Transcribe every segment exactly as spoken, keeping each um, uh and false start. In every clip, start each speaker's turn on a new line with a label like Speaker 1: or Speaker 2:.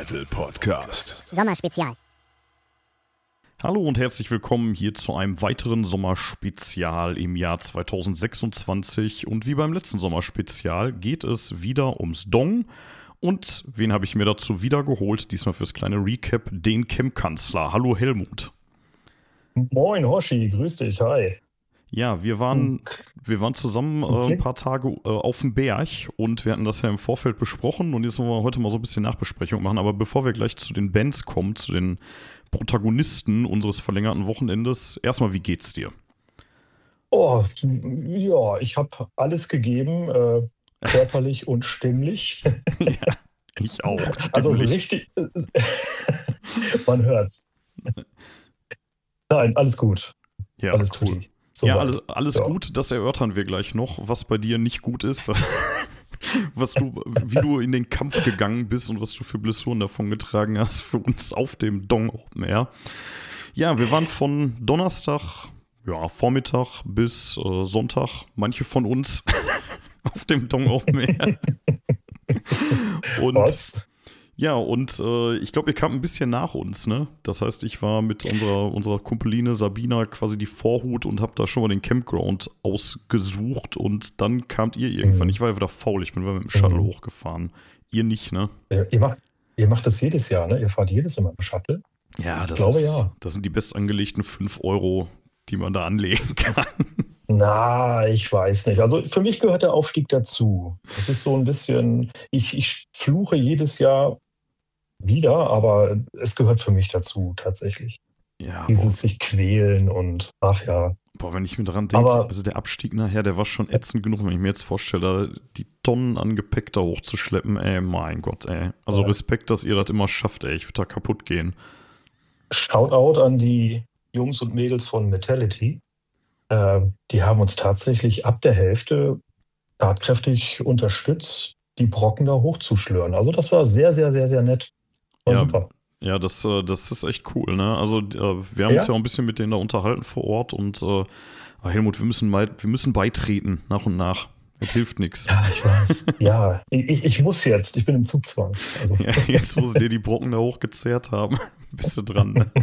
Speaker 1: Metal Podcast.
Speaker 2: Sommerspezial.
Speaker 3: Hallo und herzlich willkommen hier zu einem weiteren Sommerspezial im Jahr zweitausendsechsundzwanzig. Und wie beim letzten Sommerspezial geht es wieder ums Dong. Und wen habe ich mir dazu wieder geholt? Diesmal fürs kleine Recap, den Chemkanzler. Hallo Helmut.
Speaker 4: Moin Hoshi, grüß dich, hi.
Speaker 3: Ja, wir waren, wir waren zusammen
Speaker 4: okay.
Speaker 3: äh, ein paar Tage äh, auf dem Berg und wir hatten das ja im Vorfeld besprochen und jetzt wollen wir heute mal so ein bisschen Nachbesprechung machen. Aber bevor wir gleich zu den Bands kommen, zu den Protagonisten unseres verlängerten Wochenendes, erstmal, wie geht's dir?
Speaker 4: Oh, ja, ich habe alles gegeben, äh, körperlich und stimmlich.
Speaker 3: Ja, ich auch.
Speaker 4: Also so
Speaker 3: stimmlich.
Speaker 4: richtig, man hört's. Nein, alles gut.
Speaker 3: Ja,
Speaker 4: alles
Speaker 3: cool.
Speaker 4: tutti. So
Speaker 3: ja,
Speaker 4: weit.
Speaker 3: alles, alles
Speaker 4: Ja.
Speaker 3: gut, das erörtern wir gleich noch, was bei dir nicht gut ist, was du, wie du in den Kampf gegangen bist und was du für Blessuren davon getragen hast für uns auf dem Dong Open Air. Ja, wir waren von Donnerstag, ja, Vormittag bis äh, Sonntag, manche von uns auf dem Dong Open Air. Und
Speaker 4: Was?
Speaker 3: ja, und äh, ich glaube, ihr kamt ein bisschen nach uns, ne? Das heißt, ich war mit unserer, unserer Kumpeline Sabina quasi die Vorhut und habe da schon mal den Campground ausgesucht und dann kamt ihr irgendwann.
Speaker 4: Mhm.
Speaker 3: Ich war ja wieder faul, ich bin wieder mit dem Shuttle
Speaker 4: Mhm.
Speaker 3: hochgefahren. Ihr nicht, ne?
Speaker 4: Ihr, ihr, macht, ihr macht das jedes Jahr, ne? Ihr fahrt jedes Mal im Shuttle.
Speaker 3: Ja, das,
Speaker 4: glaube,
Speaker 3: ist,
Speaker 4: ja.
Speaker 3: das sind die bestangelegten fünf Euro, die man da anlegen kann.
Speaker 4: Na, ich weiß nicht. Also für mich gehört der Aufstieg dazu. Das ist so ein bisschen, ich, ich fluche jedes Jahr wieder, aber es gehört für mich dazu tatsächlich.
Speaker 3: Ja,
Speaker 4: Dieses sich quälen und ach ja.
Speaker 3: boah, boah, wenn ich mir daran denke,
Speaker 4: Aber-
Speaker 3: also der Abstieg nachher, der war schon ätzend genug, wenn ich mir jetzt vorstelle, da die Tonnen an Gepäck da hochzuschleppen, ey, mein Gott, ey. Also
Speaker 4: Ja.
Speaker 3: Respekt, dass ihr das immer schafft, ey. Ich würde da kaputt gehen.
Speaker 4: Shoutout an die Jungs und Mädels von Metality. Äh, die haben uns tatsächlich ab der Hälfte tatkräftig unterstützt, die Brocken da hochzuschlören. Also das war sehr, sehr, sehr, sehr nett. War
Speaker 3: Ja.
Speaker 4: super.
Speaker 3: Ja, das, äh, das ist echt cool, ne? Also äh, wir haben
Speaker 4: Ja.
Speaker 3: uns ja auch ein bisschen mit denen da unterhalten vor Ort und äh, Helmut, wir müssen, bei, wir müssen beitreten, nach und nach. Das hilft nichts.
Speaker 4: Ja, ich weiß. Ja, ich, ich muss jetzt. Ich bin im Zugzwang. Also,
Speaker 3: Ja, jetzt, wo sie dir die Brocken da hochgezerrt haben, bist du dran, ne?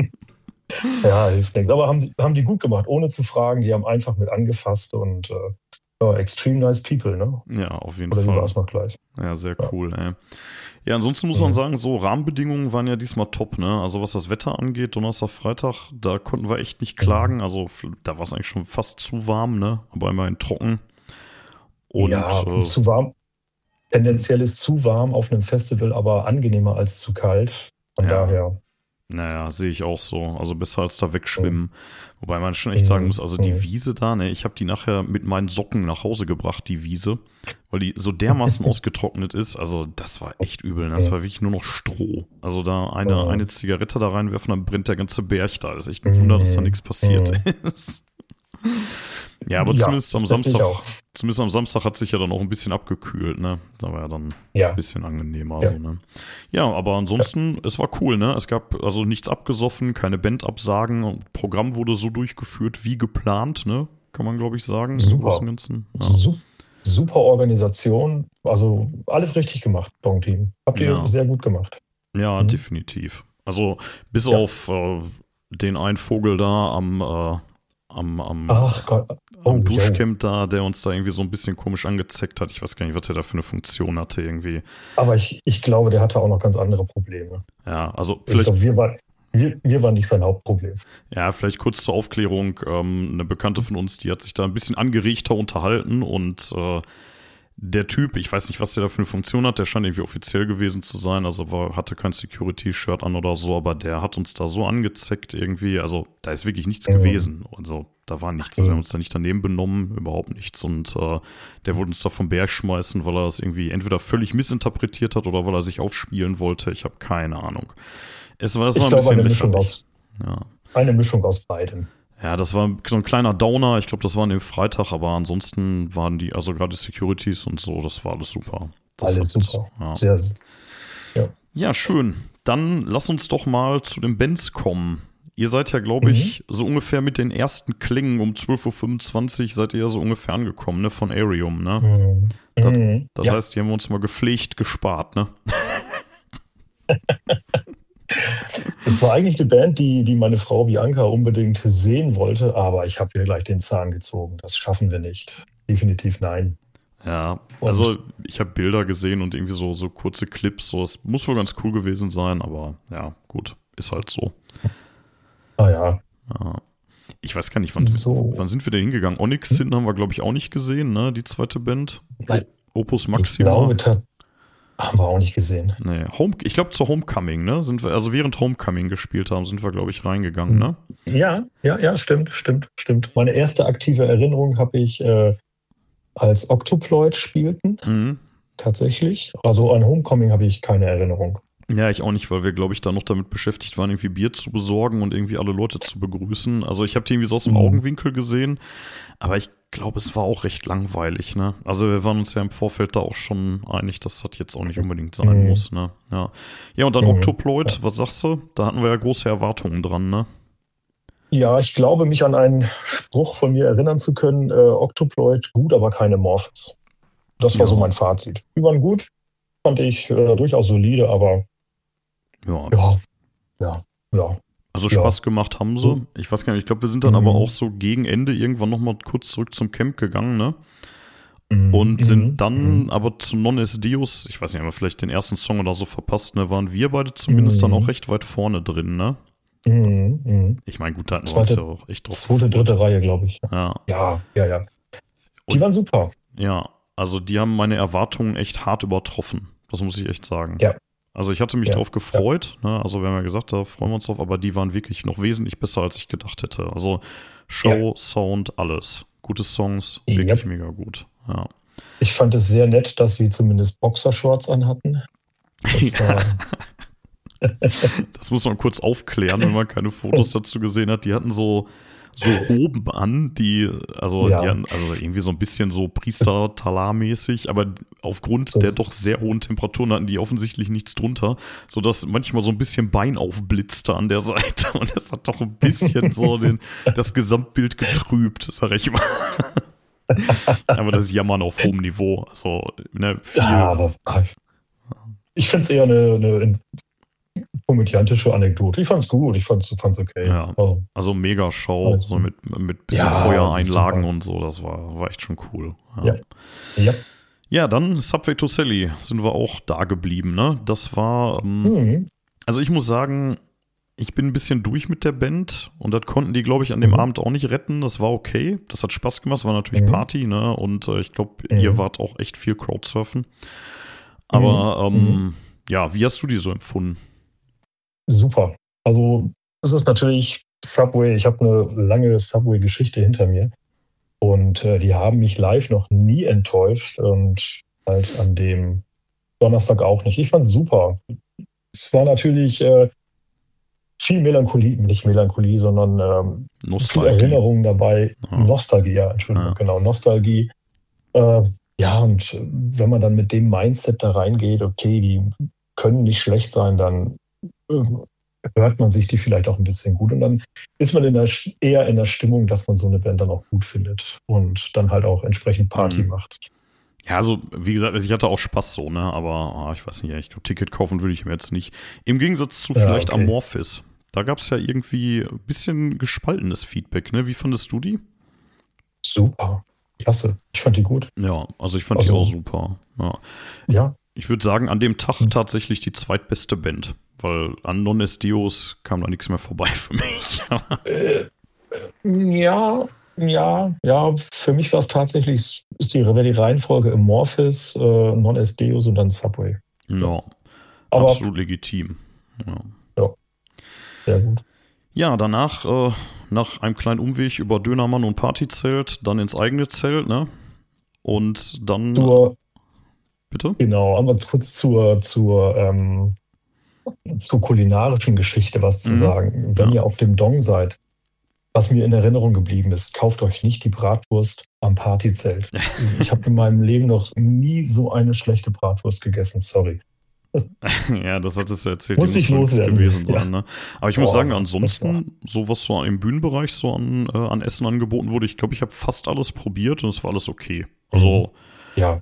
Speaker 4: ja, hilft nichts. Aber haben, die- haben die gut gemacht, ohne zu fragen. Die haben einfach mit angefasst und äh, ja, extreme nice people, ne?
Speaker 3: Ja, auf jeden
Speaker 4: Oder wie war
Speaker 3: Fall.
Speaker 4: es noch gleich?
Speaker 3: Ja, sehr
Speaker 4: Ja.
Speaker 3: cool, ey. Ja, ansonsten muss man
Speaker 4: Mhm.
Speaker 3: sagen, so Rahmenbedingungen waren ja diesmal top, ne? Also was das Wetter angeht, Donnerstag, Freitag, da konnten wir echt nicht klagen. Also f- da war es eigentlich schon fast zu warm, ne? Aber immerhin trocken. Und
Speaker 4: ja,
Speaker 3: äh,
Speaker 4: zu warm. Tendenziell ist zu warm auf einem Festival, aber angenehmer als zu kalt. Von
Speaker 3: Ja.
Speaker 4: daher.
Speaker 3: naja, sehe ich auch so. Also besser als da wegschwimmen. Wobei man schon echt sagen muss, also die
Speaker 4: Mhm.
Speaker 3: Wiese da, ne, ich habe die nachher mit meinen Socken nach Hause gebracht, die Wiese, weil die so dermaßen ausgetrocknet ist. Also das war echt übel. Ne? Das war wirklich nur noch Stroh. Also da eine,
Speaker 4: Mhm.
Speaker 3: eine Zigarette da reinwerfen, dann brennt der ganze Berg da. Das ist echt ein Wunder, dass da
Speaker 4: Mhm.
Speaker 3: nichts passiert
Speaker 4: Mhm.
Speaker 3: ist. Ja, aber
Speaker 4: Ja,
Speaker 3: zumindest am
Speaker 4: das denke ich
Speaker 3: Samstag,
Speaker 4: auch.
Speaker 3: zumindest am Samstag hat sich ja dann auch ein bisschen abgekühlt, ne? Da war ja dann
Speaker 4: Ja.
Speaker 3: ein bisschen angenehmer.
Speaker 4: Ja.
Speaker 3: So, ne? Ja, aber ansonsten, es war cool, ne? Es gab also nichts abgesoffen, keine Bandabsagen. Und Programm wurde so durchgeführt wie geplant, ne? Kann man, glaube ich, sagen. Im
Speaker 4: Super.
Speaker 3: Großen und Ganzen. Ja.
Speaker 4: Su- Super Organisation. Also alles richtig gemacht, Bong-Team. Habt ihr
Speaker 3: Ja.
Speaker 4: sehr gut gemacht.
Speaker 3: Ja,
Speaker 4: Mhm.
Speaker 3: definitiv. Also bis
Speaker 4: Ja.
Speaker 3: auf äh, den einen Vogel da am, äh, am, am,
Speaker 4: Ach Gott.
Speaker 3: am
Speaker 4: Oh, yo.
Speaker 3: Duschcamp da, der uns da irgendwie so ein bisschen komisch angezeckt hat. Ich weiß gar nicht, was der da für eine Funktion hatte irgendwie.
Speaker 4: Aber ich, ich glaube, der hatte auch noch ganz andere Probleme.
Speaker 3: Ja, also
Speaker 4: Ich
Speaker 3: vielleicht,
Speaker 4: glaube, wir, war, wir, wir waren nicht sein Hauptproblem.
Speaker 3: ja, vielleicht kurz zur Aufklärung. Ähm, eine Bekannte von uns, die hat sich da ein bisschen angeregter unterhalten und äh, der Typ, ich weiß nicht, was der da für eine Funktion hat, der scheint irgendwie offiziell gewesen zu sein, also war, hatte kein Security-Shirt an oder so, aber der hat uns da so angezeckt irgendwie, also da ist wirklich nichts
Speaker 4: Mhm.
Speaker 3: gewesen, also da war nichts, also wir
Speaker 4: Mhm.
Speaker 3: haben uns da nicht daneben benommen, überhaupt nichts und äh, der wollte uns da vom Berg schmeißen, weil er das irgendwie entweder völlig missinterpretiert hat oder weil er sich aufspielen wollte, ich habe keine Ahnung. Es war, das
Speaker 4: Ich
Speaker 3: war ein
Speaker 4: glaube,
Speaker 3: bisschen
Speaker 4: eine Mischung
Speaker 3: lächerlich.
Speaker 4: aus,
Speaker 3: Ja.
Speaker 4: eine Mischung aus beidem.
Speaker 3: Ja, das war so ein kleiner Downer. Ich glaube, das war an dem Freitag, aber ansonsten waren die, also gerade Securities und so, das war alles super. Das
Speaker 4: Alles
Speaker 3: hat-
Speaker 4: super.
Speaker 3: Ja.
Speaker 4: Sehr, sehr.
Speaker 3: ja, schön. Dann lass uns doch mal zu den Bands kommen. Ihr seid ja, glaube ich, so ungefähr mit den ersten Klängen um zwölf Uhr fünfundzwanzig seid ihr ja so ungefähr angekommen, ne, von Arium, ne?
Speaker 4: Mhm.
Speaker 3: Das-
Speaker 4: Mhm.
Speaker 3: Das
Speaker 4: Ja.
Speaker 3: heißt, die haben wir uns mal gepflegt gespart, ne?
Speaker 4: Es war eigentlich eine Band, die, die meine Frau Bianca unbedingt sehen wollte, aber ich habe ihr gleich den Zahn gezogen. Das schaffen wir nicht. Definitiv nein.
Speaker 3: Ja,
Speaker 4: Und
Speaker 3: also ich habe Bilder gesehen und irgendwie so, so kurze Clips. So, es muss wohl ganz cool gewesen sein, aber ja, gut, ist halt so.
Speaker 4: ah ja,
Speaker 3: Ja. Ich weiß gar nicht, wann,
Speaker 4: so.
Speaker 3: wann sind wir denn hingegangen? Onyx
Speaker 4: Hm?
Speaker 3: Sin haben wir, glaube ich, auch nicht gesehen, ne? Die zweite Band.
Speaker 4: Nein,
Speaker 3: Opus
Speaker 4: ich
Speaker 3: Maxima.
Speaker 4: glaube, ta- haben wir auch nicht gesehen.
Speaker 3: Nee, Home, ich glaube zur Homecoming, ne? Sind wir, also während Homecoming gespielt haben, sind wir, glaube ich, reingegangen, ne?
Speaker 4: Ja, ja, ja, stimmt, stimmt, stimmt. Meine erste aktive Erinnerung habe ich äh, als Octoploid spielten,
Speaker 3: Mhm.
Speaker 4: tatsächlich. Also an Homecoming habe ich keine Erinnerung.
Speaker 3: Ja, ich auch nicht, weil wir, glaube ich, da noch damit beschäftigt waren, irgendwie Bier zu besorgen und irgendwie alle Leute zu begrüßen. Also ich habe die irgendwie so aus dem
Speaker 4: Mhm.
Speaker 3: Augenwinkel gesehen, aber ich glaube, es war auch recht langweilig, ne? Also wir waren uns ja im Vorfeld da auch schon einig, dass das jetzt auch nicht unbedingt sein
Speaker 4: Mhm.
Speaker 3: muss, ne? Ja, ja und dann
Speaker 4: Mhm.
Speaker 3: Octoploid,
Speaker 4: Ja.
Speaker 3: was sagst du? Da hatten wir ja große Erwartungen dran, ne?
Speaker 4: Ja, ich glaube, mich an einen Spruch von mir erinnern zu können, äh, Octoploid gut, aber keine Morphs. Das war
Speaker 3: Ja.
Speaker 4: so mein Fazit. Die waren gut, fand ich äh, durchaus solide, aber
Speaker 3: Ja,
Speaker 4: ja, ja, ja.
Speaker 3: also
Speaker 4: Ja.
Speaker 3: Spaß gemacht haben sie.
Speaker 4: Mhm.
Speaker 3: Ich weiß gar nicht, ich glaube, wir sind dann
Speaker 4: Mhm.
Speaker 3: aber auch so gegen Ende irgendwann nochmal kurz zurück zum Camp gegangen, ne?
Speaker 4: Mhm.
Speaker 3: Und sind
Speaker 4: Mhm.
Speaker 3: dann aber zu Non Es Dios, ich weiß nicht, haben wir vielleicht den ersten Song oder so verpasst, ne? Waren wir beide zumindest dann
Speaker 4: Mhm.
Speaker 3: auch recht weit vorne drin, ne?
Speaker 4: Mhm. Mhm.
Speaker 3: Ich meine, gut, da hatten wir uns
Speaker 4: Zweite,
Speaker 3: ja auch echt drauf
Speaker 4: zweite,
Speaker 3: gefreut.
Speaker 4: dritte Reihe, glaube ich.
Speaker 3: Ja,
Speaker 4: Ja, ja, ja. Die
Speaker 3: Und-
Speaker 4: waren super.
Speaker 3: ja, also die haben meine Erwartungen echt hart übertroffen. Das muss ich echt sagen.
Speaker 4: Ja.
Speaker 3: Also ich hatte mich
Speaker 4: Ja,
Speaker 3: drauf gefreut, ne? Also wir haben ja gesagt, da freuen wir uns drauf, aber die waren wirklich noch wesentlich besser, als ich gedacht hätte. Also Show, Sound, alles. Gute Songs, wirklich
Speaker 4: Yep.
Speaker 3: mega gut. Ja.
Speaker 4: Ich fand es sehr nett, dass sie zumindest Boxershorts anhatten. Das war,
Speaker 3: Das muss man kurz aufklären, wenn man keine Fotos dazu gesehen hat. Die hatten so, so Roben an, die, also,
Speaker 4: Ja.
Speaker 3: die hatten, also irgendwie so ein bisschen so Priester-Talar-mäßig, aber aufgrund
Speaker 4: So.
Speaker 3: der doch sehr hohen Temperaturen hatten die offensichtlich nichts drunter, sodass manchmal so ein bisschen Bein aufblitzte an der Seite. Und das hat doch ein bisschen so den, das Gesamtbild getrübt, sag ich mal. Aber das ist Jammern auf hohem Niveau. Also, ne, viel.
Speaker 4: ja, aber ich finde es eher eine, eine komödiantische Anekdote. Ich fand es gut, ich fand es okay.
Speaker 3: Ja.
Speaker 4: Also,
Speaker 3: Also mega Show,
Speaker 4: Alles
Speaker 3: so
Speaker 4: gut.
Speaker 3: mit, mit bisschen
Speaker 4: Ja,
Speaker 3: Feuereinlagen
Speaker 4: super.
Speaker 3: und so, das war, war echt schon cool.
Speaker 4: Ja. ja.
Speaker 3: Ja, dann Subway to Sally sind wir auch da geblieben, ne? Das war, ähm,
Speaker 4: Mhm.
Speaker 3: also ich muss sagen, ich bin ein bisschen durch mit der Band und das konnten die, glaube ich, an dem
Speaker 4: Mhm.
Speaker 3: Abend auch nicht retten. Das war okay, das hat Spaß gemacht, es war natürlich
Speaker 4: Mhm.
Speaker 3: Party, ne? Und äh, ich glaube,
Speaker 4: Mhm.
Speaker 3: ihr wart auch echt viel Crowdsurfen. Aber,
Speaker 4: Mhm.
Speaker 3: ähm, ja, wie hast du die so empfunden?
Speaker 4: Super. Also es ist natürlich Subway, ich habe eine lange Subway-Geschichte hinter mir und äh, die haben mich live noch nie enttäuscht und halt an dem Donnerstag auch nicht. Ich fand es super. Es war natürlich äh, viel Melancholie, nicht Melancholie, sondern ähm, viel
Speaker 3: Nostalgie.
Speaker 4: Erinnerungen dabei.
Speaker 3: Ja.
Speaker 4: Nostalgie, ja, Entschuldigung,
Speaker 3: Ja.
Speaker 4: genau, Nostalgie. Äh, ja, und äh, wenn man dann mit dem Mindset da reingeht, okay, die können nicht schlecht sein, dann äh, hört man sich die vielleicht auch ein bisschen gut. Und dann ist man in der, eher in der Stimmung, dass man so eine Band dann auch gut findet und dann halt auch entsprechend Party
Speaker 3: Mhm.
Speaker 4: macht.
Speaker 3: Ja, also wie gesagt, also ich hatte auch Spaß so, ne? Aber ah, ich weiß nicht, ich glaube, Ticket kaufen würde ich mir jetzt nicht. Im Gegensatz zu
Speaker 4: Ja,
Speaker 3: vielleicht
Speaker 4: okay.
Speaker 3: Amorphis. Da gab es ja irgendwie ein bisschen gespaltenes Feedback, ne? Wie fandest du die?
Speaker 4: Super, klasse. Ich fand die gut.
Speaker 3: Ja, also ich fand die
Speaker 4: Also-
Speaker 3: auch super. Ja.
Speaker 4: Ja,
Speaker 3: Ich würde sagen, an dem Tag
Speaker 4: Mhm.
Speaker 3: tatsächlich die zweitbeste Band, weil an Non Es Dios kam da nichts mehr vorbei für mich.
Speaker 4: Äh, ja, ja, ja. Für mich war es tatsächlich, ist die, wäre die Reihenfolge Amorphis, äh, Non-S Deus und dann Subway.
Speaker 3: Ja,
Speaker 4: Aber
Speaker 3: absolut legitim. Ja.
Speaker 4: sehr gut.
Speaker 3: Ja, danach, äh, nach einem kleinen Umweg über Dönermann und Partyzelt, dann ins eigene Zelt, ne? Und dann,
Speaker 4: Zur,
Speaker 3: bitte?
Speaker 4: genau, aber kurz zur, zur, ähm, zur kulinarischen Geschichte was zu
Speaker 3: Mhm.
Speaker 4: sagen. Wenn
Speaker 3: Ja.
Speaker 4: ihr auf dem Dong seid, was mir in Erinnerung geblieben ist, kauft euch nicht die Bratwurst am Partyzelt. Ich habe in meinem Leben noch nie so eine schlechte Bratwurst gegessen, sorry.
Speaker 3: Ja, das hattest du erzählt,
Speaker 4: Muss
Speaker 3: die
Speaker 4: ich
Speaker 3: muss wohl
Speaker 4: loswerden.
Speaker 3: gewesen
Speaker 4: Ja.
Speaker 3: sein, ne? Aber ich muss
Speaker 4: Boah,
Speaker 3: sagen,
Speaker 4: das
Speaker 3: ansonsten, so was so im Bühnenbereich so an, äh, an Essen angeboten wurde, ich glaube, ich habe fast alles probiert und es war alles okay. Also,
Speaker 4: Ja,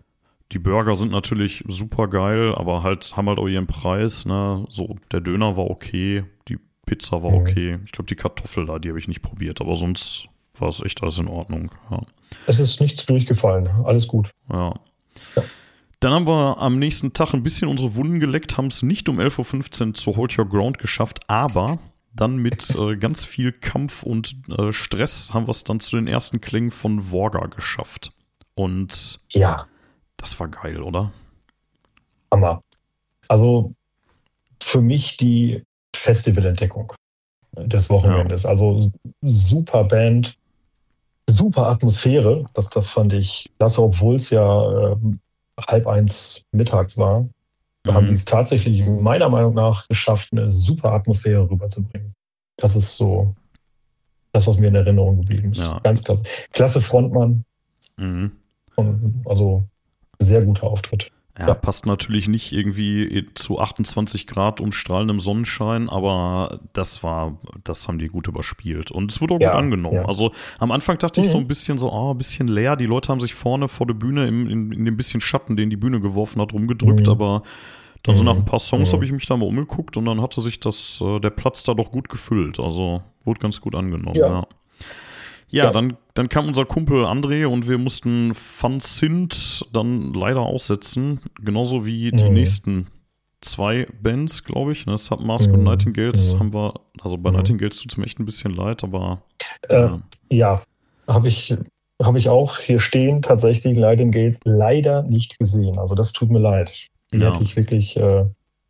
Speaker 3: die Burger sind natürlich super geil, aber halt haben halt auch ihren Preis, ne? So, der Döner war okay, die Pizza war okay. Ich glaube, die Kartoffel da, die habe ich nicht probiert, aber sonst war es echt alles in Ordnung. Ja.
Speaker 4: Es ist nichts durchgefallen, alles gut.
Speaker 3: Ja. ja. Dann haben wir am nächsten Tag ein bisschen unsere Wunden geleckt, haben es nicht um elf Uhr fünfzehn zu Hold Your Ground geschafft, aber dann mit äh, ganz viel Kampf und äh, Stress haben wir es dann zu den ersten Klängen von Vorga geschafft. Und
Speaker 4: ja,
Speaker 3: das war geil, oder?
Speaker 4: Hammer. Also für mich die Festivalentdeckung des Wochenendes. Ja. Also super Band, super Atmosphäre. Das, das fand ich klasse, obwohl es ja äh, halb eins mittags war. Da mhm. haben die es tatsächlich meiner Meinung nach geschafft, eine super Atmosphäre rüberzubringen. Das ist so das, was mir in Erinnerung geblieben ist. Ja. Ganz klasse. Klasse Frontmann. Mhm. Und also sehr guter Auftritt.
Speaker 3: Ja, ja, passt natürlich nicht irgendwie zu achtundzwanzig Grad und strahlendem Sonnenschein, aber das war, das haben die gut überspielt. Und es wurde auch ja, gut angenommen. Ja. Also am Anfang dachte mhm. ich so ein bisschen so, oh, ein bisschen leer. Die Leute haben sich vorne vor der Bühne im, in, in dem bisschen Schatten, den die Bühne geworfen hat, rumgedrückt, mhm. aber dann so nach ein paar Songs mhm. habe ich mich da mal umgeguckt und dann hatte sich das, äh, der Platz da doch gut gefüllt. Also wurde ganz gut angenommen, ja. ja. Ja, ja, Dann, dann kam unser Kumpel André und wir mussten Fun Sint dann leider aussetzen. Genauso wie die mhm. nächsten zwei Bands, glaube ich. Ne? Submask mhm. und Nightingales mhm. haben wir, also bei mhm. Nightingales tut es mir echt ein bisschen leid, aber.
Speaker 4: Äh, ja, ja habe ich, hab ich auch hier stehen, tatsächlich Nightingales leider nicht gesehen. Also das tut mir leid. Die ja. hätte ich wirklich. Äh,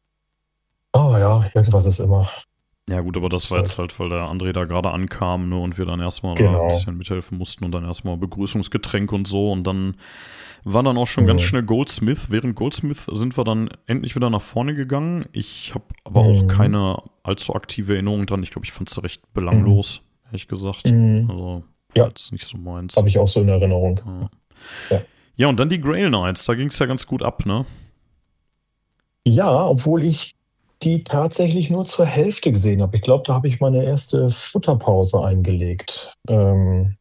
Speaker 4: oh ja, irgendwas ist immer.
Speaker 3: Ja gut, aber das war jetzt halt, weil der André da gerade ankam, ne, und wir dann erstmal genau. da ein bisschen mithelfen mussten und dann erstmal Begrüßungsgetränk und so und dann war dann auch schon mhm. ganz schnell Goldsmith. Während Goldsmith sind wir dann endlich wieder nach vorne gegangen. Ich habe aber mhm. auch keine allzu aktive Erinnerung dran. Ich glaube, ich fand es recht belanglos, mhm. ehrlich gesagt. Mhm. Also
Speaker 4: ja.
Speaker 3: jetzt nicht so meins.
Speaker 4: Habe ich auch so in Erinnerung.
Speaker 3: Ja, ja. ja und dann die Grail Nights, da ging es ja ganz gut ab, ne?
Speaker 4: Ja, obwohl ich die tatsächlich nur zur Hälfte gesehen habe. Ich glaube, da habe ich meine erste Futterpause eingelegt. Ähm,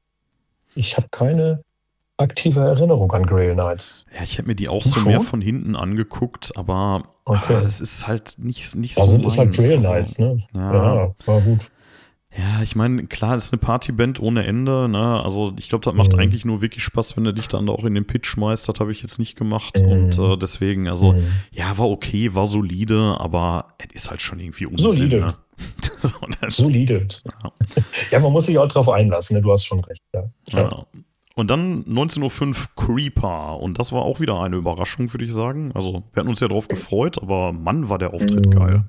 Speaker 4: ich habe keine aktive Erinnerung an Grail Nights.
Speaker 3: Ja, ich habe mir die auch so mehr von hinten angeguckt, aber okay. ah, das ist halt nicht, nicht
Speaker 4: also
Speaker 3: so
Speaker 4: meins. Also das ist halt Grail Nights, ne?
Speaker 3: Ja,
Speaker 4: ja war gut.
Speaker 3: Ja, ich meine, klar, das ist eine Partyband ohne Ende, ne? Also ich glaube, das macht mhm. eigentlich nur wirklich Spaß, wenn du dich dann da auch in den Pitch schmeißt. Das habe ich jetzt nicht gemacht. Mhm. Und äh, deswegen, also, mhm. ja, war okay, war solide, aber es ist halt schon irgendwie Unsinn.
Speaker 4: Solide.
Speaker 3: Ne?
Speaker 4: so, solide. Ja. ja, man muss sich auch drauf einlassen, ne? Du hast schon recht, ja.
Speaker 3: ja. Und dann neunzehn Uhr fünf Creeper. Und das war auch wieder eine Überraschung, würde ich sagen. Also, wir hatten uns ja drauf gefreut, aber Mann, war der Auftritt mhm. geil.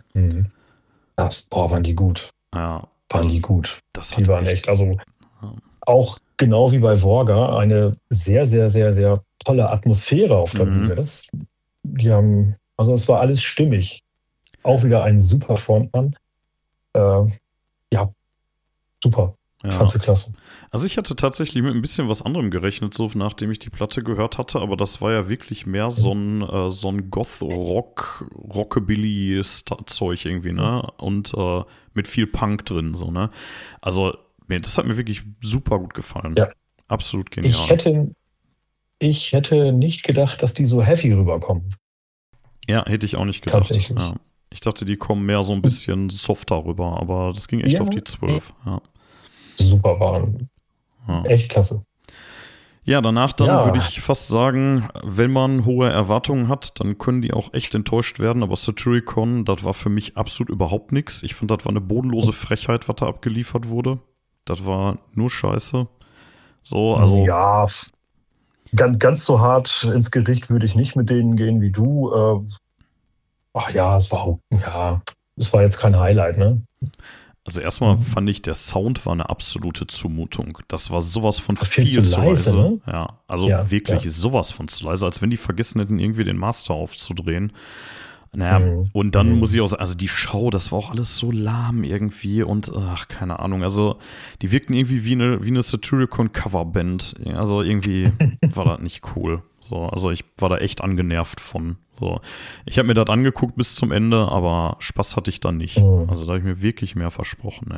Speaker 4: Das, boah, waren die gut.
Speaker 3: Ja.
Speaker 4: Waren die gut.
Speaker 3: Das
Speaker 4: die waren echt, echt also ja. auch genau wie bei Vorga, eine sehr, sehr, sehr, sehr tolle Atmosphäre auf der Bühne. Mhm. Das, die haben, also es war alles stimmig. Auch wieder ein super Frontmann. Äh, ja, super.
Speaker 3: Ja.
Speaker 4: Fand sie klasse.
Speaker 3: Also ich hatte tatsächlich mit ein bisschen was anderem gerechnet, so nachdem ich die Platte gehört hatte, aber das war ja wirklich mehr so ein, äh, so ein Goth-Rock, Rockabilly-Zeug irgendwie, ne? Und äh, mit viel Punk drin, so, ne? Also, nee, das hat mir wirklich super gut gefallen.
Speaker 4: Ja.
Speaker 3: Absolut genial.
Speaker 4: Ich hätte, ich hätte nicht gedacht, dass die so heavy rüberkommen.
Speaker 3: Ja, hätte ich auch nicht gedacht.
Speaker 4: Tatsächlich.
Speaker 3: Ja. Ich dachte, die kommen mehr so ein bisschen softer rüber, aber das ging echt ja. auf die zwölf, ja.
Speaker 4: Super waren.
Speaker 3: Ja.
Speaker 4: Echt klasse.
Speaker 3: Ja, danach dann
Speaker 4: ja.
Speaker 3: würde ich fast sagen, wenn man hohe Erwartungen hat, dann können die auch echt enttäuscht werden. Aber Satyricon, das war für mich absolut überhaupt nichts. Ich fand, das war eine bodenlose Frechheit, was da abgeliefert wurde. Das war nur Scheiße. So, also.
Speaker 4: Ja, ganz, ganz so hart ins Gericht würde ich nicht mit denen gehen wie du. Ach ja, es war, ja, es war jetzt kein Highlight, ne?
Speaker 3: Also erstmal mhm. fand ich, der Sound war eine absolute Zumutung. Das war sowas von
Speaker 4: das
Speaker 3: viel
Speaker 4: zu leise. Ne?
Speaker 3: Ja, also
Speaker 4: ja,
Speaker 3: wirklich
Speaker 4: ja.
Speaker 3: sowas von zu leise, als wenn die vergessen hätten, irgendwie den Master aufzudrehen. Naja, mhm. und dann
Speaker 4: mhm.
Speaker 3: muss ich auch sagen, also die Show, das war auch alles so lahm irgendwie und ach, keine Ahnung, also die wirkten irgendwie wie eine, wie eine Satyricon-Coverband. Also irgendwie war das nicht cool. So, also ich war da echt angenervt von. So. Ich habe mir das angeguckt bis zum Ende, aber Spaß hatte ich dann nicht. Mhm. Also da habe ich mir wirklich mehr versprochen.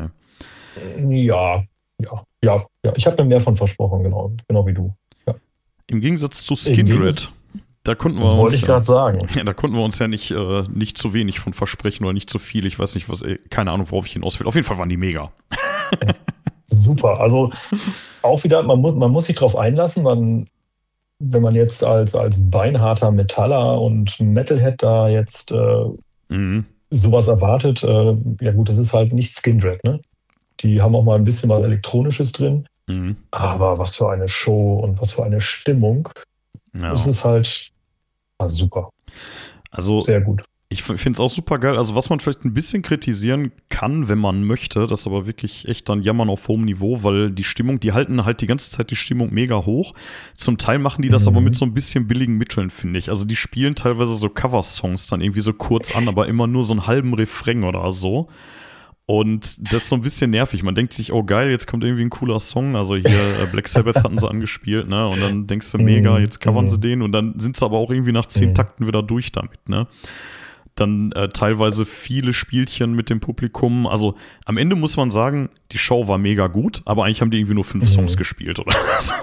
Speaker 3: Ey.
Speaker 4: Ja, ja, ja, ja. Ich habe mir mehr von versprochen, genau, genau wie du. Ja.
Speaker 3: Im Gegensatz zu Skindred, Da konnten wir
Speaker 4: Wollte
Speaker 3: uns
Speaker 4: ich
Speaker 3: ja,
Speaker 4: gerade sagen.
Speaker 3: ja, da konnten wir uns ja nicht, äh, nicht zu wenig von versprechen oder nicht zu viel. Ich weiß nicht, was, ey, keine Ahnung, worauf ich hinaus will. Auf jeden Fall waren die mega.
Speaker 4: Super. Also auch wieder, man muss, man muss sich drauf einlassen. Man, wenn man jetzt als, als beinharter Metaller und Metalhead da jetzt äh,
Speaker 3: Mhm.
Speaker 4: sowas erwartet, äh, ja gut, das ist halt nicht Skindred, ne? Die haben auch mal ein bisschen was Elektronisches drin.
Speaker 3: Mhm.
Speaker 4: Aber was für eine Show und was für eine Stimmung.
Speaker 3: Ja.
Speaker 4: Das ist halt ah, super.
Speaker 3: Also,
Speaker 4: Sehr gut.
Speaker 3: ich finde es auch super geil. Also, was man vielleicht ein bisschen kritisieren kann, wenn man möchte, das ist aber wirklich echt dann Jammern auf hohem Niveau, weil die Stimmung, die halten halt die ganze Zeit die Stimmung mega hoch. Zum Teil machen die das
Speaker 4: Mhm.
Speaker 3: aber mit so ein bisschen billigen Mitteln, finde ich. Also, die spielen teilweise so Cover-Songs dann irgendwie so kurz an, aber immer nur so einen halben Refrain oder so. Und das ist so ein bisschen nervig. Man denkt sich, oh geil, jetzt kommt irgendwie ein cooler Song. Also hier äh, Black Sabbath hatten sie angespielt, ne? Und dann denkst du, mega, jetzt covern sie den und dann sind sie aber auch irgendwie nach zehn
Speaker 4: Mhm.
Speaker 3: Takten wieder durch damit, ne? Dann äh, teilweise viele Spielchen mit dem Publikum. Also am Ende muss man sagen, die Show war mega gut, aber eigentlich haben die irgendwie nur fünf
Speaker 4: Mhm.
Speaker 3: Songs gespielt oder so.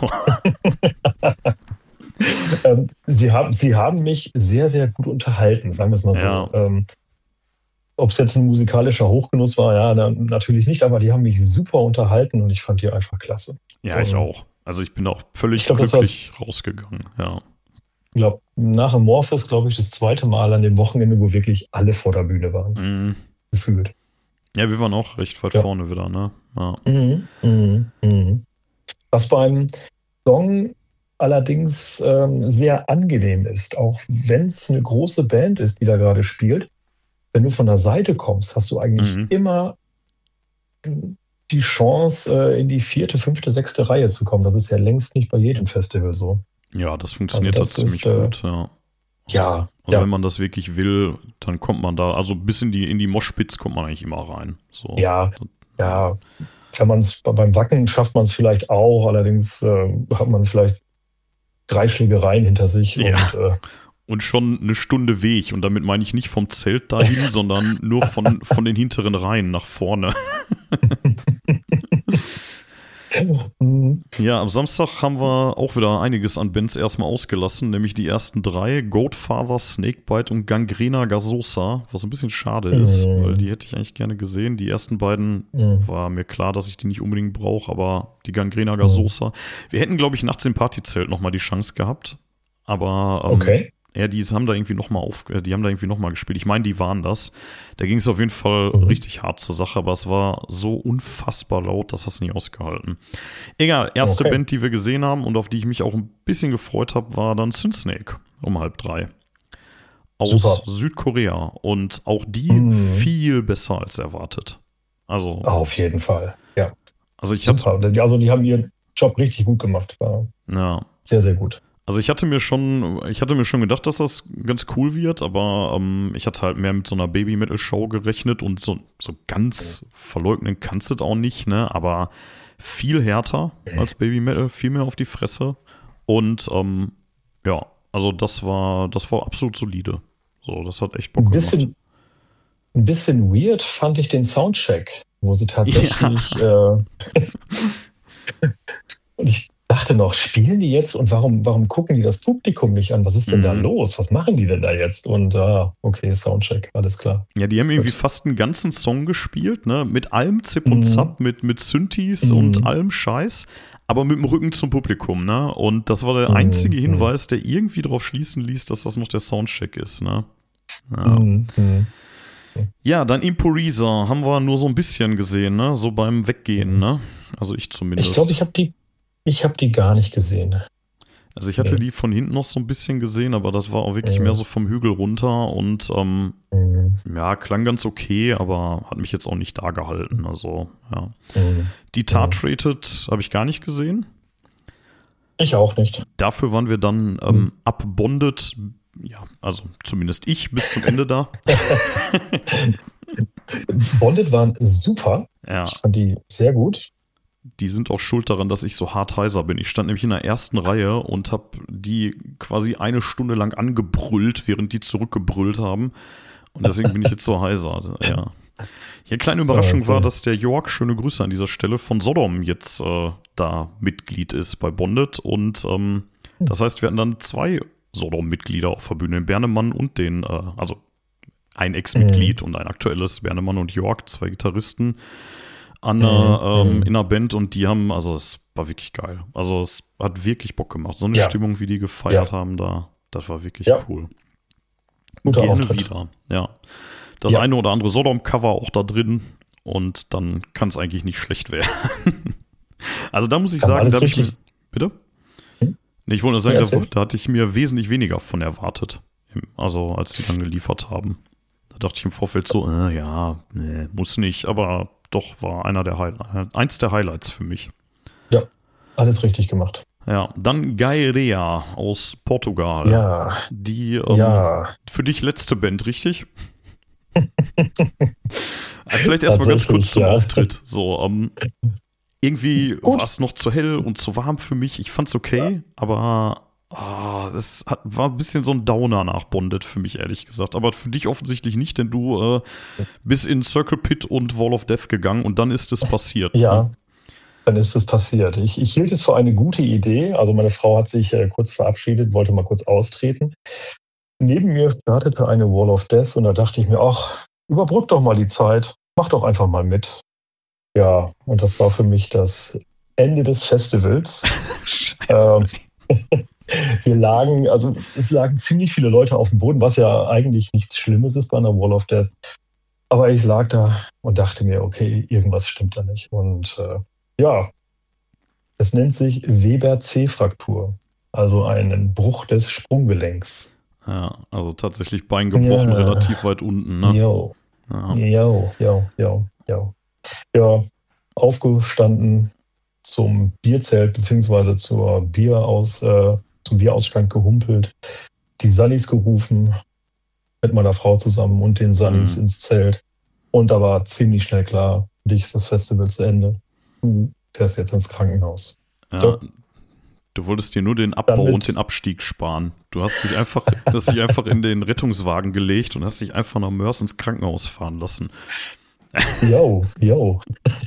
Speaker 4: Ähm, sie, haben, sie haben mich sehr, sehr gut unterhalten, sagen wir es mal so.
Speaker 3: Ja.
Speaker 4: Ähm, ob es jetzt ein musikalischer Hochgenuss war, ja, na, natürlich nicht, aber die haben mich super unterhalten und ich fand die einfach klasse.
Speaker 3: Ja, ich
Speaker 4: Ähm,
Speaker 3: auch. Also ich bin auch völlig
Speaker 4: ich glaub, das
Speaker 3: glücklich rausgegangen, ja.
Speaker 4: Ich glaube, nach Amorphis, glaube ich, das zweite Mal an dem Wochenende, wo wirklich alle vor der Bühne waren,
Speaker 3: Mhm.
Speaker 4: gefühlt.
Speaker 3: Ja, wir waren auch recht weit
Speaker 4: Ja.
Speaker 3: vorne wieder, ne? Ja.
Speaker 4: Mhm, mhm, mhm. Was beim Song allerdings ähm, sehr angenehm ist, auch wenn es eine große Band ist, die da gerade spielt, wenn du von der Seite kommst, hast du eigentlich
Speaker 3: Mhm.
Speaker 4: immer die Chance, äh, in die vierte, fünfte, sechste Reihe zu kommen. Das ist ja längst nicht bei jedem Festival so.
Speaker 3: Ja, das funktioniert
Speaker 4: Also das
Speaker 3: da ziemlich
Speaker 4: ist, äh,
Speaker 3: gut, ja.
Speaker 4: Ja,
Speaker 3: Also
Speaker 4: ja.
Speaker 3: wenn man das wirklich will, dann kommt man da, also bis in die, in die Moshpits kommt man eigentlich immer rein. So.
Speaker 4: Ja, ja. Wenn man es beim Wacken schafft man es vielleicht auch, allerdings äh, hat man vielleicht drei Schlägereien hinter sich
Speaker 3: Ja.
Speaker 4: und äh,
Speaker 3: Und schon eine Stunde Weg. Und damit meine ich nicht vom Zelt dahin, sondern nur von, von den hinteren Reihen nach vorne.
Speaker 4: Mhm.
Speaker 3: Ja, am Samstag haben wir auch wieder einiges an Bands erstmal ausgelassen, nämlich die ersten drei, Goatfather, Snakebite und Gangrena Gasosa, was ein bisschen schade ist,
Speaker 4: Mhm.
Speaker 3: weil die hätte ich eigentlich gerne gesehen. Die ersten beiden
Speaker 4: Mhm.
Speaker 3: war mir klar, dass ich die nicht unbedingt brauche, aber die Gangrena Gasosa. Wir hätten, glaube ich, nachts im Partyzelt nochmal die Chance gehabt, aber ähm,
Speaker 4: Okay.
Speaker 3: ja, die haben da irgendwie nochmal auf, äh, die haben da irgendwie noch mal gespielt. Ich meine, die waren das. Da ging es auf jeden Fall
Speaker 4: Mhm.
Speaker 3: richtig hart zur Sache, aber es war so unfassbar laut, das hast du nicht ausgehalten. Egal, erste
Speaker 4: Okay.
Speaker 3: Band, die wir gesehen haben und auf die ich mich auch ein bisschen gefreut habe, war dann Synthsnake um halb drei. Aus
Speaker 4: Super.
Speaker 3: Südkorea. Und auch die
Speaker 4: Mhm.
Speaker 3: viel besser als erwartet. Also,
Speaker 4: Auf jeden Fall. Ja,
Speaker 3: also ich hatte,
Speaker 4: super. Also die haben ihren Job richtig gut gemacht. War
Speaker 3: ja.
Speaker 4: sehr, sehr gut.
Speaker 3: Also ich hatte mir schon, ich hatte mir schon gedacht, dass das ganz cool wird, aber ähm, ich hatte halt mehr mit so einer Baby-Metal-Show gerechnet und so, so ganz verleugnen kannst du das auch nicht, ne? Aber viel härter als Baby-Metal, viel mehr auf die Fresse. Und ähm, ja, also das war, das war absolut solide. So, das hat echt Bock
Speaker 4: Ein
Speaker 3: gemacht.
Speaker 4: bisschen, ein bisschen weird fand ich den Soundcheck, wo sie tatsächlich äh, und ich dachte noch, spielen die jetzt und warum, warum gucken die das Publikum nicht an? Was ist denn da
Speaker 3: Mhm.
Speaker 4: los? Was machen die denn da jetzt? Und ah, okay, Soundcheck, alles klar.
Speaker 3: Ja, die haben irgendwie
Speaker 4: Gut.
Speaker 3: fast einen ganzen Song gespielt, ne? Mit allem Zip und
Speaker 4: Mhm.
Speaker 3: Zap, mit, mit Synthes
Speaker 4: Mhm.
Speaker 3: und allem Scheiß, aber mit dem Rücken zum Publikum, ne? Und das war der
Speaker 4: Mhm.
Speaker 3: einzige Hinweis, der irgendwie darauf schließen ließ, dass das noch der Soundcheck ist, ne? Ja,
Speaker 4: Mhm. Mhm.
Speaker 3: ja dann Impurisa haben wir nur so ein bisschen gesehen, ne? So beim Weggehen,
Speaker 4: Mhm.
Speaker 3: ne? Also ich zumindest.
Speaker 4: Ich glaube, ich habe die, ich habe die gar nicht gesehen.
Speaker 3: Also ich hatte
Speaker 4: Nee.
Speaker 3: die von hinten noch so ein bisschen gesehen, aber das war auch wirklich
Speaker 4: Mhm.
Speaker 3: mehr so vom Hügel runter und ähm,
Speaker 4: Mhm.
Speaker 3: ja, klang ganz okay, aber hat mich jetzt auch nicht da gehalten. Also, ja.
Speaker 4: Mhm.
Speaker 3: Die Tart-Rated habe ich gar nicht gesehen.
Speaker 4: Ich auch nicht.
Speaker 3: Dafür waren wir dann ähm, abbondet, ja, also zumindest ich bis zum Ende da.
Speaker 4: Bonded waren super.
Speaker 3: Ja,
Speaker 4: Ich fand die sehr gut.
Speaker 3: die sind auch schuld daran, dass ich so hart heiser bin. Ich stand nämlich in der ersten Reihe und habe die quasi eine Stunde lang angebrüllt, während die zurückgebrüllt haben. Und deswegen bin ich jetzt so heiser. Ja. Ja, kleine Überraschung
Speaker 4: Okay.
Speaker 3: war, dass der Jörg, schöne Grüße an dieser Stelle, von Sodom jetzt äh, da Mitglied ist bei Bonded. Und ähm, das heißt, wir hatten dann zwei Sodom-Mitglieder auf der Bühne, den Bernemann und den, äh, also ein Ex-Mitglied
Speaker 4: Mhm.
Speaker 3: und ein aktuelles, Bernemann und York, zwei Gitarristen, an, ähm,
Speaker 4: Mhm.
Speaker 3: in einer Band und die haben, also es war wirklich geil. Also es hat wirklich Bock gemacht. So eine
Speaker 4: Ja.
Speaker 3: Stimmung, wie die gefeiert
Speaker 4: Ja.
Speaker 3: haben da, das war wirklich
Speaker 4: Ja.
Speaker 3: cool.
Speaker 4: Guter
Speaker 3: Gerne
Speaker 4: Auftritt.
Speaker 3: wieder, ja. Das
Speaker 4: Ja.
Speaker 3: eine oder andere Sodom-Cover auch da drin und dann kann es eigentlich nicht schlecht werden. Also da muss ich
Speaker 4: Haben
Speaker 3: sagen,
Speaker 4: alles
Speaker 3: da habe ich mir,
Speaker 4: richtig.
Speaker 3: bitte?
Speaker 4: Hm?
Speaker 3: Nee, ich wollte nur sagen,
Speaker 4: Ja,
Speaker 3: da,
Speaker 4: erzähl.
Speaker 3: da hatte ich mir wesentlich weniger von erwartet. Also als die dann geliefert haben. Da dachte ich im Vorfeld so, äh, ja, nee, muss nicht, aber doch war einer der Highlights, eins der Highlights für mich.
Speaker 4: Ja, alles richtig gemacht.
Speaker 3: Ja, dann Gairea aus Portugal.
Speaker 4: Ja,
Speaker 3: Die ähm,
Speaker 4: ja,
Speaker 3: für dich letzte Band, richtig? Vielleicht erstmal ganz kurz
Speaker 4: Tatsächlich,
Speaker 3: zum
Speaker 4: ja.
Speaker 3: Auftritt. So, ähm, irgendwie
Speaker 4: Gut.
Speaker 3: war es noch zu hell und zu warm für mich. Ich fand's okay, aber ah, es hat, war ein bisschen so ein Downer nach Bonded für mich, ehrlich gesagt. Aber für dich offensichtlich nicht, denn du äh, bist in Circle Pit und Wall of Death gegangen und dann ist es passiert.
Speaker 4: ja,
Speaker 3: Ne?
Speaker 4: dann ist es passiert. Ich, ich hielt es für eine gute Idee. Also meine Frau hat sich äh, kurz verabschiedet, wollte mal kurz austreten. Neben mir startete eine Wall of Death und da dachte ich mir, ach, überbrück doch mal die Zeit, mach doch einfach mal mit. Ja, und das war für mich das Ende des Festivals.
Speaker 3: Scheiße.
Speaker 4: Ähm, Wir lagen, also es lagen ziemlich viele Leute auf dem Boden, was ja eigentlich nichts Schlimmes ist bei einer Wall of Death. Aber ich lag da und dachte mir, okay, irgendwas stimmt da nicht. Und äh, ja, es nennt sich Weber-C-Fraktur, also einen Bruch des Sprunggelenks.
Speaker 3: Ja, also tatsächlich Bein gebrochen,
Speaker 4: Ja.
Speaker 3: relativ weit unten. Ne?
Speaker 4: Jo,
Speaker 3: Ja.
Speaker 4: jo, jo, jo, jo. Ja, aufgestanden zum Bierzelt beziehungsweise zur Bieraus, äh, zum Bierausschank gehumpelt, die Sunnies gerufen mit meiner Frau zusammen und den Sunnies
Speaker 3: Mhm.
Speaker 4: ins Zelt. Und da war ziemlich schnell klar, für dich ist das Festival zu Ende. Du fährst jetzt ins Krankenhaus.
Speaker 3: Ja,
Speaker 4: So.
Speaker 3: du wolltest dir nur den Abbau
Speaker 4: Damit-
Speaker 3: und den Abstieg sparen. Du hast dich einfach, du hast dich einfach in den Rettungswagen gelegt und hast dich einfach nach Mörs ins Krankenhaus fahren lassen.
Speaker 4: Jo, jo.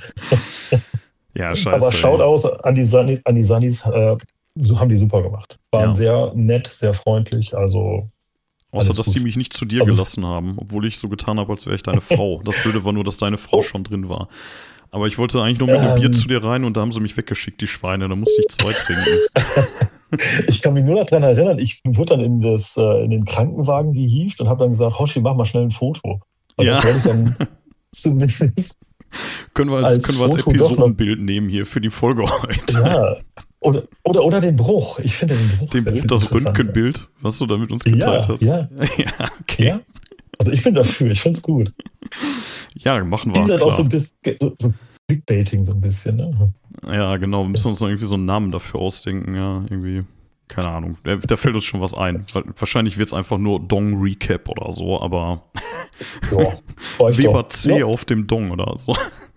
Speaker 3: Ja, scheiße.
Speaker 4: Aber schaut
Speaker 3: ey.
Speaker 4: aus an die Sunnies, an die Sunnies äh, so haben die super gemacht. Waren
Speaker 3: Ja.
Speaker 4: sehr nett, sehr freundlich, also
Speaker 3: Außer,
Speaker 4: alles
Speaker 3: dass
Speaker 4: gut.
Speaker 3: die mich nicht zu dir
Speaker 4: Also-
Speaker 3: gelassen haben, obwohl ich so getan habe, als wäre ich deine Frau. Das Blöde war nur, dass deine Frau
Speaker 4: Oh.
Speaker 3: schon drin war. Aber ich wollte eigentlich nur mit einem
Speaker 4: Ähm.
Speaker 3: Bier zu dir rein und da haben sie mich weggeschickt, die Schweine. Da musste ich zwei trinken.
Speaker 4: Ich kann mich nur daran erinnern, ich wurde dann in, das, äh, in den Krankenwagen gehievt und habe dann gesagt, Hoshi, mach mal schnell ein Foto. Und
Speaker 3: Ja.
Speaker 4: das wollte ich dann zumindest,
Speaker 3: Können wir als,
Speaker 4: Als
Speaker 3: können wir als
Speaker 4: Foto doch noch-
Speaker 3: Episodenbild nehmen hier für die Folge heute.
Speaker 4: ja, oder, oder, oder den Bruch. Ich finde den Bruch
Speaker 3: Den
Speaker 4: sehr
Speaker 3: Bruch,
Speaker 4: viel
Speaker 3: das
Speaker 4: interessanter.
Speaker 3: Röntgenbild, was du da mit uns geteilt
Speaker 4: Ja,
Speaker 3: hast.
Speaker 4: ja.
Speaker 3: Ja, okay.
Speaker 4: Ja, also ich bin dafür, ich finde es gut.
Speaker 3: Ja, machen
Speaker 4: Die
Speaker 3: wir.
Speaker 4: sind auch so
Speaker 3: Klar.
Speaker 4: ein bisschen, so, so Clickbaiting so ein bisschen. Ne?
Speaker 3: Ja, genau. Wir müssen uns noch irgendwie so einen Namen dafür ausdenken. Ja, irgendwie. Keine Ahnung. Da, da fällt uns schon was ein. Wahrscheinlich wird es einfach nur Dong Recap oder so, aber
Speaker 4: Ja, reicht
Speaker 3: Weber
Speaker 4: doch.
Speaker 3: C
Speaker 4: Ja.
Speaker 3: auf dem Dong oder so.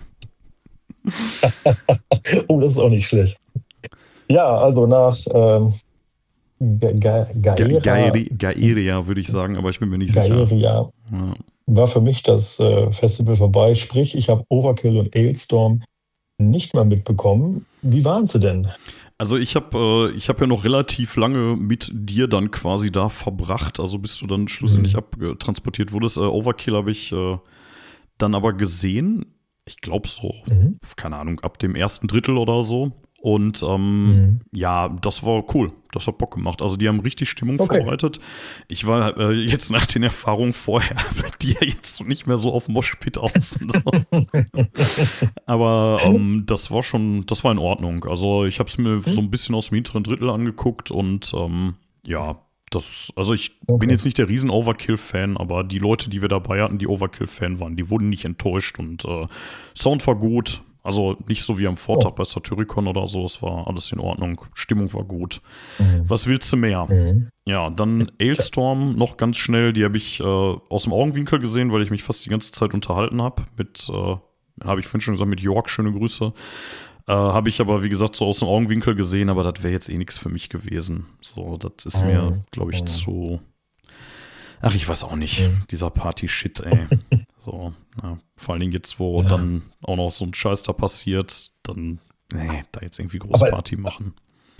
Speaker 4: Oh, das ist auch nicht schlecht. Ja, also nach ähm, Ga- Ga- Gaera,
Speaker 3: Gaeri- Gaeria würde ich sagen, aber ich bin mir nicht sicher.
Speaker 4: Gaeria
Speaker 3: Ja.
Speaker 4: war für mich das äh, Festival vorbei. Sprich, ich habe Overkill und Ailstorm nicht mehr mitbekommen. Wie waren sie denn?
Speaker 3: Also ich habe äh, ich hab ja noch relativ lange mit dir dann quasi da verbracht, also bis du dann schlussendlich
Speaker 4: Mhm.
Speaker 3: abtransportiert wurdest. Äh, Overkill habe ich äh, dann aber gesehen, ich glaube so,
Speaker 4: Mhm.
Speaker 3: keine Ahnung, ab dem ersten Drittel oder so. Und ähm,
Speaker 4: Mhm.
Speaker 3: ja, das war cool. Das hat Bock gemacht. Also die haben richtig Stimmung
Speaker 4: Okay.
Speaker 3: verbreitet. Ich war äh, jetzt nach den Erfahrungen vorher bei dir jetzt nicht mehr so auf Moshpit aus. Und so. Aber ähm, das war schon, das war in Ordnung. Also ich habe es mir so ein bisschen aus dem hinteren Drittel angeguckt und ähm, ja, das, also ich bin
Speaker 4: Okay.
Speaker 3: jetzt nicht der riesen Overkill-Fan, aber die Leute, die wir dabei hatten, die Overkill-Fan waren, die wurden nicht enttäuscht und äh, Sound war gut. Also nicht so wie am Vortag
Speaker 4: Oh.
Speaker 3: bei Satyricon oder so, es war alles in Ordnung, Stimmung war gut.
Speaker 4: Mhm.
Speaker 3: Was willst du mehr?
Speaker 4: Mhm.
Speaker 3: Ja, dann Ailstorm noch ganz schnell, die habe ich äh, aus dem Augenwinkel gesehen, weil ich mich fast die ganze Zeit unterhalten habe. Mit, äh, habe ich vorhin schon gesagt, mit York, schöne Grüße. Äh, habe ich aber, wie gesagt, so aus dem Augenwinkel gesehen, aber das wäre jetzt eh nichts für mich gewesen. So, das ist
Speaker 4: Mhm.
Speaker 3: mir, glaube ich,
Speaker 4: Mhm.
Speaker 3: zu. Ach, ich weiß auch nicht.
Speaker 4: Mhm.
Speaker 3: Dieser Party-Shit, ey. So, ja, vor allen Dingen jetzt, wo
Speaker 4: Ja.
Speaker 3: dann auch noch so ein Scheiß da passiert, dann, nee, da jetzt irgendwie groß
Speaker 4: Aber-
Speaker 3: Party machen.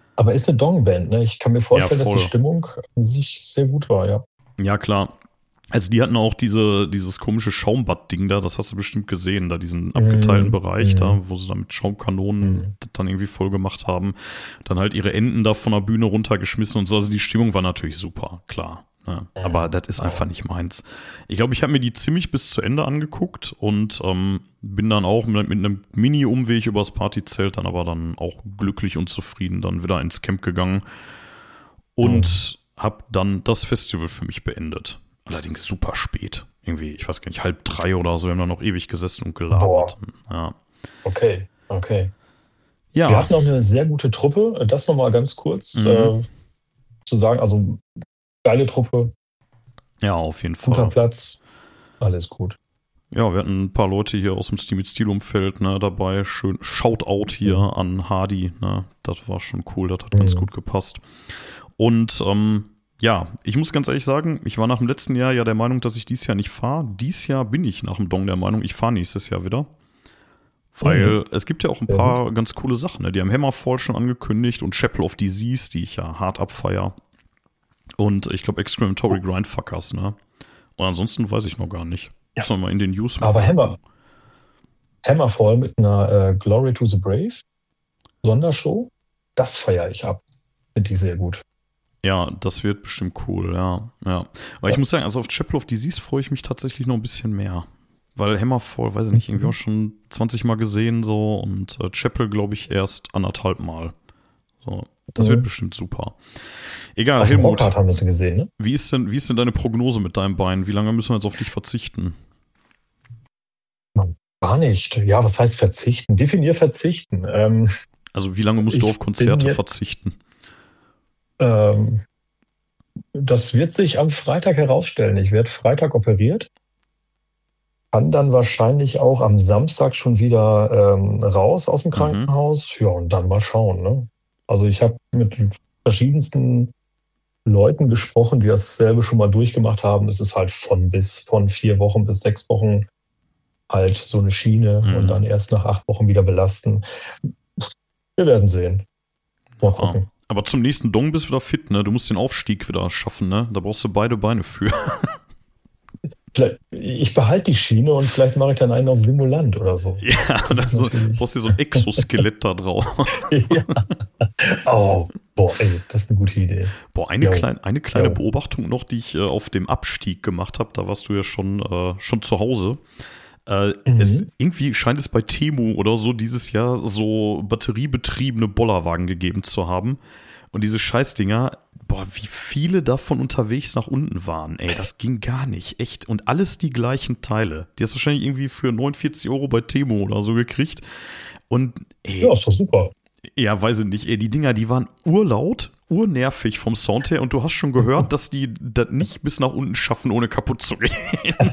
Speaker 4: Aber ist eine Dong-Band, ne? Ich kann mir vorstellen,
Speaker 3: Ja,
Speaker 4: dass
Speaker 3: voll.
Speaker 4: die Stimmung an sich sehr gut war, ja.
Speaker 3: Ja, klar. Also die hatten auch diese, dieses komische Schaumbad-Ding da, das hast du bestimmt gesehen, da diesen abgeteilten
Speaker 4: Mhm.
Speaker 3: Bereich
Speaker 4: Mhm.
Speaker 3: da, wo sie dann mit Schaumkanonen
Speaker 4: Mhm.
Speaker 3: das dann irgendwie voll gemacht haben. Dann halt ihre Enten da von der Bühne runtergeschmissen und so. Also die Stimmung war natürlich super, klar. Ne?
Speaker 4: Ja.
Speaker 3: Aber das ist einfach nicht meins. Ich glaube, ich habe mir die ziemlich bis zu Ende angeguckt und ähm, bin dann auch mit, mit einem Mini-Umweg übers Partyzelt dann aber dann auch glücklich und zufrieden dann wieder ins Camp gegangen und mhm. habe dann das Festival für mich beendet. Allerdings super spät. Irgendwie, ich weiß gar nicht, halb drei oder so. Wir haben da noch ewig gesessen und gelabert. Ja.
Speaker 4: Okay, okay.
Speaker 3: Ja.
Speaker 4: Wir hatten auch eine sehr gute Truppe. Das nochmal ganz kurz
Speaker 3: Mhm.
Speaker 4: äh, zu sagen. Also, geile Truppe.
Speaker 3: Ja, auf jeden Fall.
Speaker 4: Guter Platz. Alles gut.
Speaker 3: Ja, wir hatten ein paar Leute hier aus dem Steam mit Stil-Umfeld ne, dabei. Schön Shoutout hier mhm. an Hardy. Ne? Das war schon cool. Das hat mhm. ganz gut gepasst. Und, ähm, ja, ich muss ganz ehrlich sagen, ich war nach dem letzten Jahr ja der Meinung, dass ich dieses Jahr nicht fahre. Dieses Jahr bin ich nach dem Dong der Meinung, ich fahre nächstes Jahr wieder. Weil mhm. es gibt ja auch ein Sehr paar gut. ganz coole Sachen. Ne? Die haben Hammerfall schon angekündigt und Chapel of Disease, die ich ja hart abfeier. Und ich glaube Excrementory Grindfuckers. Ne? Und ansonsten weiß ich noch gar nicht.
Speaker 4: Ja.
Speaker 3: Muss man mal in den News
Speaker 4: Aber Hammer, Hammerfall mit einer äh, Glory to the Brave Sondershow, das feiere ich ab. Finde ich sehr gut.
Speaker 3: Ja, das wird bestimmt cool, ja. ja. Aber ja. ich muss sagen, also auf Chapel of Disease freue ich mich tatsächlich noch ein bisschen mehr. Weil Hammerfall, weiß ich nicht, irgendwie auch schon zwanzig Mal gesehen so und äh, Chapel, glaube ich, erst anderthalb Mal. So, das mhm. wird bestimmt super. Egal,
Speaker 4: auf
Speaker 3: Helmut.
Speaker 4: Rockhard haben wir sie gesehen, ne?
Speaker 3: Wie ist denn, wie ist denn deine Prognose mit deinem Bein? Wie lange müssen wir jetzt auf dich verzichten?
Speaker 4: Gar nicht. Ja, was heißt verzichten? Definier verzichten. Ähm,
Speaker 3: also wie lange musst du auf Konzerte jetzt, verzichten?
Speaker 4: Ähm, das wird sich am Freitag herausstellen. Ich werde Freitag operiert. Kann dann wahrscheinlich auch am Samstag schon wieder ähm, raus aus dem Krankenhaus. Mhm. Ja, und dann mal schauen. Ne? Also ich habe mit verschiedensten Leuten gesprochen, die dasselbe schon mal durchgemacht haben. Es ist halt von bis von vier Wochen bis sechs Wochen halt so eine Schiene mhm. und dann erst nach acht Wochen wieder belasten. Wir werden sehen. Mal gucken.
Speaker 3: Ah. Aber zum nächsten Dong bist du wieder fit, ne? Du musst den Aufstieg wieder schaffen, ne? Da brauchst du beide Beine für.
Speaker 4: Ich behalte die Schiene und vielleicht mache ich dann einen auf Simulant oder so.
Speaker 3: Ja, dann so, brauchst du so ein Exoskelett da drauf.
Speaker 4: Ja. Oh, boah, ey, das ist eine gute Idee.
Speaker 3: Boah, eine, klein, eine kleine jo. Beobachtung noch, die ich äh, auf dem Abstieg gemacht habe. Da warst du ja schon, äh, schon zu Hause. Äh, mhm. es, irgendwie scheint es bei Temu oder so dieses Jahr so batteriebetriebene Bollerwagen gegeben zu haben. Und diese Scheißdinger, boah, wie viele davon unterwegs nach unten waren. Ey, das ging gar nicht, echt. Und alles die gleichen Teile. Die hast du wahrscheinlich irgendwie für neunundvierzig Euro bei Temu oder so gekriegt. Und ey,
Speaker 4: ja, ist doch super.
Speaker 3: Ja, weiß ich nicht. Ey, die Dinger, die waren urlaut, urnervig vom Sound her. Und du hast schon gehört, dass die das nicht bis nach unten schaffen, ohne kaputt zu gehen.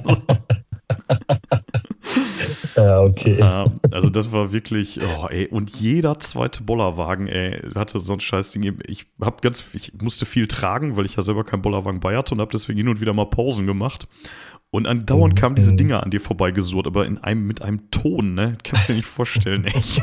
Speaker 4: Ja, okay.
Speaker 3: Ja, also das war wirklich, oh, ey, und jeder zweite Bollerwagen, ey, hatte so ein Scheißding. Ich hab ganz, ich musste viel tragen, weil ich ja selber keinen Bollerwagen bei hatte und habe deswegen hin und wieder mal Pausen gemacht. Und andauernd kamen diese Dinger an dir vorbeigesurrt, aber in einem, mit einem Ton, ne? Kannst du dir nicht vorstellen, echt.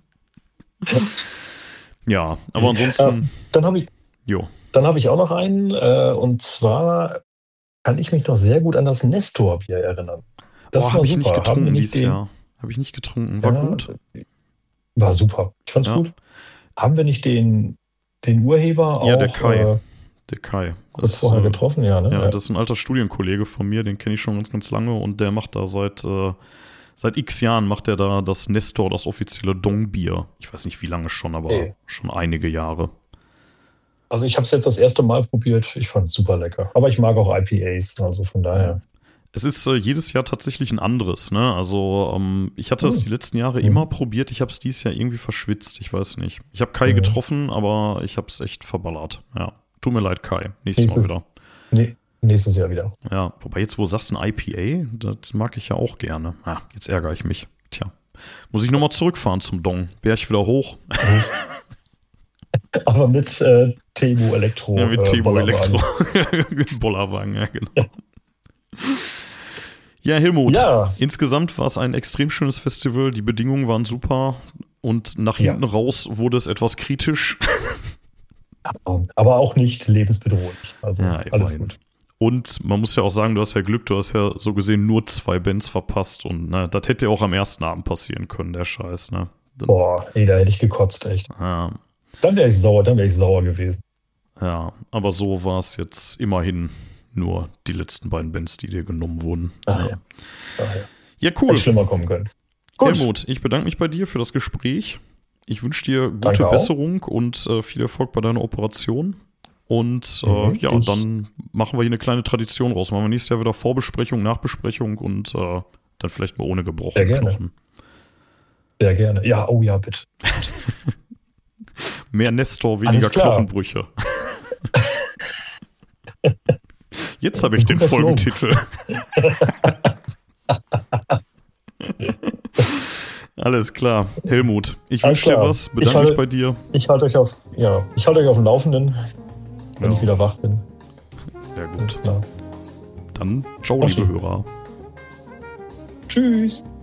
Speaker 3: Ja, aber ansonsten.
Speaker 4: Äh, dann habe ich,
Speaker 3: jo.
Speaker 4: dann habe ich auch noch einen, äh, und zwar kann ich mich noch sehr gut an das Nestor-Bier erinnern. Das
Speaker 3: oh,
Speaker 4: war
Speaker 3: habe ich
Speaker 4: super.
Speaker 3: nicht getrunken
Speaker 4: nicht
Speaker 3: dieses
Speaker 4: den,
Speaker 3: Jahr. Habe ich nicht getrunken. War
Speaker 4: ja,
Speaker 3: gut.
Speaker 4: War super. Ich fand's
Speaker 3: ja.
Speaker 4: gut. Haben wir nicht den, den Urheber
Speaker 3: ja,
Speaker 4: auch
Speaker 3: der Kai.
Speaker 4: Äh,
Speaker 3: der Kai.
Speaker 4: kurz
Speaker 3: das,
Speaker 4: vorher
Speaker 3: äh,
Speaker 4: getroffen? Ja, ne?
Speaker 3: Ja,
Speaker 4: ja,
Speaker 3: das ist ein alter Studienkollege von mir, den kenne ich schon ganz, ganz lange und der macht da seit, äh, seit x Jahren macht er da das Nestor, das offizielle Dong-Bier. Ich weiß nicht, wie lange schon, aber okay. schon einige Jahre.
Speaker 4: Also ich habe es jetzt das erste Mal probiert. Ich fand es super lecker. Aber ich mag auch I P As, also von daher.
Speaker 3: Ja. Es ist äh, jedes Jahr tatsächlich ein anderes, ne? Also ähm, ich hatte es
Speaker 4: mhm.
Speaker 3: die letzten Jahre
Speaker 4: mhm.
Speaker 3: immer probiert. Ich habe es dieses Jahr irgendwie verschwitzt. Ich weiß nicht. Ich habe Kai mhm. getroffen, aber ich habe es echt verballert. Ja, tut mir leid, Kai. Nächstes, Nächstes Mal wieder.
Speaker 4: Nee, nächstes Jahr wieder.
Speaker 3: Ja, wobei jetzt, wo du sagst, ein I P A, das mag ich ja auch gerne. Ah, jetzt ärgere ich mich. Tja, muss ich nochmal zurückfahren zum Dong. Berg wieder hoch.
Speaker 4: Aber mit äh, Temu Elektro.
Speaker 3: Ja, mit äh, Temu Elektro.
Speaker 4: Bollerwagen,
Speaker 3: ja, genau. Ja. Ja, Helmut,
Speaker 4: ja.
Speaker 3: insgesamt war es ein extrem schönes Festival, die Bedingungen waren super und nach
Speaker 4: Ja.
Speaker 3: hinten raus wurde es etwas kritisch.
Speaker 4: Aber auch nicht lebensbedrohlich. Also
Speaker 3: Ja,
Speaker 4: alles
Speaker 3: immerhin.
Speaker 4: gut.
Speaker 3: Und man muss ja auch sagen, du hast ja Glück, du hast ja so gesehen nur zwei Bands verpasst und ne, das hätte ja auch am ersten Abend passieren können, der Scheiß, ne? Dann,
Speaker 4: Boah, ey, da hätte ich gekotzt, echt.
Speaker 3: ja,
Speaker 4: Dann wäre ich sauer, dann wäre ich sauer gewesen.
Speaker 3: ja, aber so war es jetzt immerhin nur die letzten beiden Bands, die dir genommen wurden.
Speaker 4: Ach
Speaker 3: ja.
Speaker 4: ja. Ach ja.
Speaker 3: Ja, cool.
Speaker 4: Hätte schlimmer kommen können. Gut.
Speaker 3: Helmut, ich bedanke mich bei dir für das Gespräch. Ich wünsche dir gute
Speaker 4: Danke auch.
Speaker 3: Besserung und äh, viel Erfolg bei deiner Operation. Und äh,
Speaker 4: Mhm,
Speaker 3: ja,
Speaker 4: ich-
Speaker 3: dann machen wir hier eine kleine Tradition raus. Machen wir nächstes Jahr wieder Vorbesprechung, Nachbesprechung und äh, dann vielleicht mal ohne gebrochene
Speaker 4: Sehr gerne.
Speaker 3: Knochen.
Speaker 4: Sehr gerne. Ja, oh ja, bitte.
Speaker 3: Mehr Nestor, weniger
Speaker 4: Alles klar.
Speaker 3: Knochenbrüche. Jetzt habe ich den
Speaker 4: Guter Slogan.
Speaker 3: Folgentitel. Alles klar. Helmut, ich
Speaker 4: Alles
Speaker 3: wünsche dir
Speaker 4: klar.
Speaker 3: was,
Speaker 4: Ich
Speaker 3: bedanke
Speaker 4: halte-
Speaker 3: mich bei dir.
Speaker 4: Ich halte euch auf, ja, ich halte euch auf dem Laufenden, wenn
Speaker 3: Ja.
Speaker 4: ich wieder wach bin.
Speaker 3: Sehr gut.
Speaker 4: Alles klar.
Speaker 3: Dann ciao,
Speaker 4: Auf
Speaker 3: liebe
Speaker 4: Sie.
Speaker 3: Hörer.
Speaker 4: Tschüss.